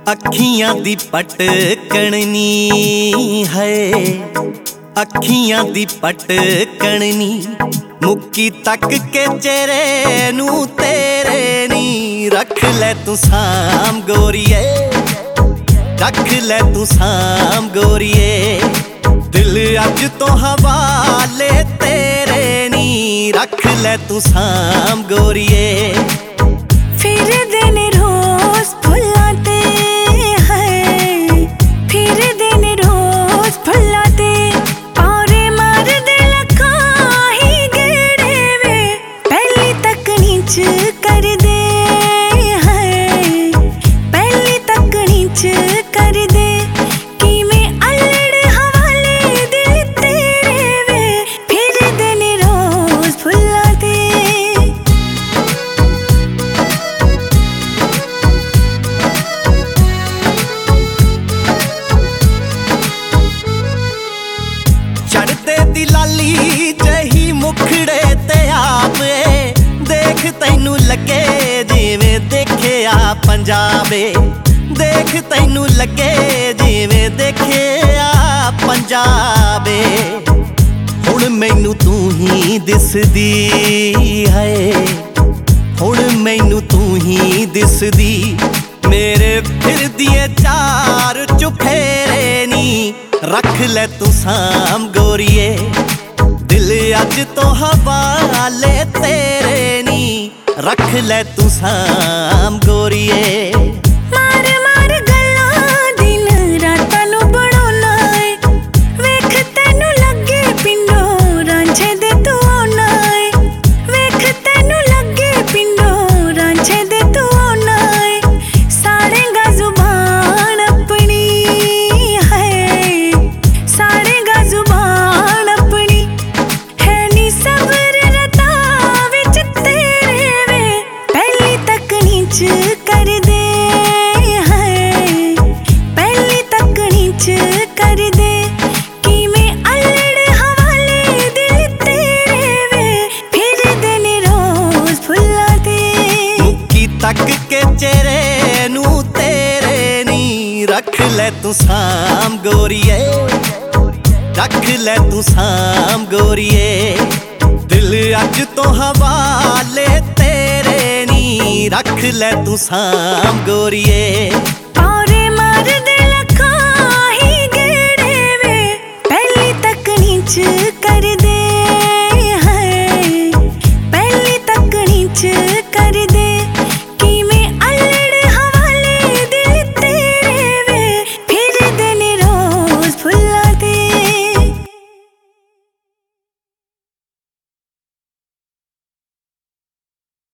ਅੱਖੀਆਂ ਦੀ ਪਟਕਣੀ ਹੈ, ਅੱਖੀਆਂ ਦੀ ਪਟਕਣੀ ਮੁੱਕੀ ਤੱਕ ਕੇ ਚਿਹਰੇ ਨੂੰ ਤੇਰੇ ਨੀ। ਰੱਖ ਲੈ ਤੂੰ ਸਾਂਭ ਗੋਰੀਏ, ਰੱਖ ਲੈ ਤੂੰ ਸਾਂਭ ਗੋਰੀਏ, ਦਿਲ ਅੱਜ ਤੋਂ ਹਵਾਲੇ ਤੇਰੇ ਨੀ। ਰੱਖ ਲੈ ਤੂੰ ਸਾਂਭ ਗੋਰੀਏ। ਫਿਰਦੇ ਨੇ ਰੋਜ਼ ਫੁੱਲਾਂ ਤੇ ਹੈ, ਫਿਰਦੇ ਨੇ ਰੋਜ਼ ਫੁੱਲਾਂ ਤੇ, ਔਰੇ ਮਾਰਦੇ ਲੱਖਾਂ ਹੀ ਗੇੜੇ ਵੇ, ਪਹਿਲੀ ਤੱਕਣੀ ਚ ਕਰਦੇ ਹੈ, ਪਹਿਲੀ ਤੱਕਣੀ ਚ ਕਰਦੇ, ਕਿਵੇਂ ਅਲੜ ਹਵਾਲੇ ਦਿਲ ਤੇਰੇ ਵੇ, ਫਿਰਦੇ ਨੇ ਰੋਜ਼ ਫੁੱਲਾਂ ਤੇ। ਚੜ੍ਹਦੇ ਦੀ ਲਾਲੀ ਜਹੀ ਮੁਖੜੇ ਤੇ ਆਵੇ, ਦੇਖ ਤੈਨੂੰ ਲੱਗੇ ਜਿਵੇਂ ਦੇਖਿਆ ਪੰਜਾਬੇ, ਦੇਖ ਤੈਨੂੰ ਲੱਗੇ ਜਿਵੇਂ ਦੇਖਿਆ ਪੰਜਾਬੇ। ਹੁਣ ਮੈਨੂੰ ਤੂੰ ਹੀ ਦਿਸਦੀ ਹੈ, ਹੁਣ ਮੈਨੂੰ ਤੂੰ ਹੀ ਦਿਸਦੀ, ਮੇਰੇ ਫਿਰਦੀ ਏ ਚਾਰ ਚੁਫੇਰੇ ਨੀ। ਰੱਖ ਲੈ ਤੂੰ ਸਾਂਭ ਗੋਰੀਏ, ਦਿਲ ਅੱਜ ਤੋਂ ਹਵਾਲੇ ਤੇਰੇ ਨੀ। ਰੱਖ ਲੈ ਤੂੰ ਸਾਂਭ ਗੋਰੀਏ। ਮਾਰ ਮਾਰ ਗੱਲਾਂ ਦਿਨ ਰਾਤਾਂ ਨੂੰ ਬਣਾਉਣਾ ਏ, ਵੇਖ ਤੈਨੂੰ ਲੱਗੇ ਪਿੰਡੋਂ ਰਾਂਝੇ ਦੇ ਤੂੰ ਆਉਣਾ ਏ, ਵੇਖ ਤੈਨੂੰ ਲੱਗੇ ਪਿੰਡੋਂ ਰਾਂਝੇ ਦੇ ਤੂੰ ਆਉਣਾ ਏ, ਸਾੜੇਗਾ ਜ਼ੁਬਾਨ ਆਪਣੀ ਹੈ, ਸਾੜੇਗਾ ਜ਼ੁਬਾਨ ਆਪਣੀ, ਹੈ ਨੀ ਸਬਰ ਰਤਾ ਵਿੱਚ ਤੇਰੇ ਵੇ, ਪਹਿਲੀ ਤੱਕਣੀ ਚ ਕਰਦੇ ਹੈ, ਪਹਿਲੀ ਤੱਕਣੀ ਚ ਕਰਦੇ, ਕਿਵੇਂ ਅਲੜ ਹਵਾਲੇ ਦਿਲ ਤੇਰੇ ਵੇ, ਫਿਰਦੇ ਨੇ ਰੋਜ਼ ਫੁੱਲਾਂ ਤੇ। ਮੁੱਕੀ ਤੱਕ ਕੇ ਚਿਹਰੇ ਨੂੰ ਤੇਰੇ ਨੀ। ਰੱਖ ਲੈ ਤੂੰ ਸਾਂਭ ਗੋਰੀਏ, ਰੱਖ ਲੈ ਤੂੰ ਸਾਂਭ ਗੋਰੀਏ, ਦਿਲ ਅੱਜ ਤੋਂ ਹਵਾਲੇ ਤੇਰੇ ਨੀ। ਰੱਖ ਲੈ ਤੂੰ ਸਾਂਭ ਗੋਰੀਏ। ਔਰੇ ਮਾਰਦੇ